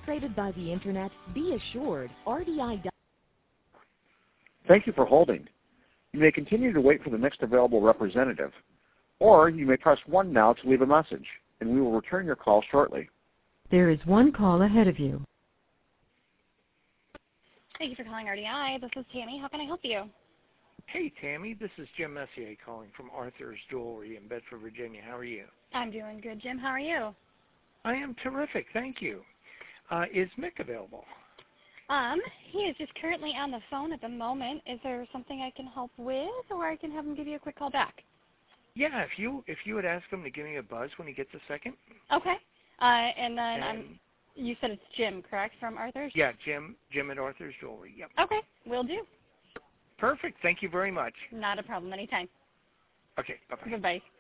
Traded by the Internet, be assured, RDI. Thank you for holding. You may continue to wait for the next available representative, or you may press 1 now to leave a message, and we will return your call shortly. There is one call ahead of you. Thank you for calling RDI. This is Tammy. How can I help you? Hey, Tammy. This is Jim Messier calling from Arthur's Jewelry in Bedford, Virginia. How are you? I'm doing good, Jim. How are you? I am terrific. Thank you. Is Mick available? He is just currently on the phone at the moment. Is there something I can help with, or I can have him give you a quick call back? Yeah, if you would ask him to give me a buzz when he gets a second. Okay. And then you said it's Jim, correct, from Arthur's? Yeah, Jim at Arthur's Jewelry. Yep. Okay, will do. Perfect. Thank you very much. Not a problem. Anytime. Okay. Bye-bye. Bye-bye.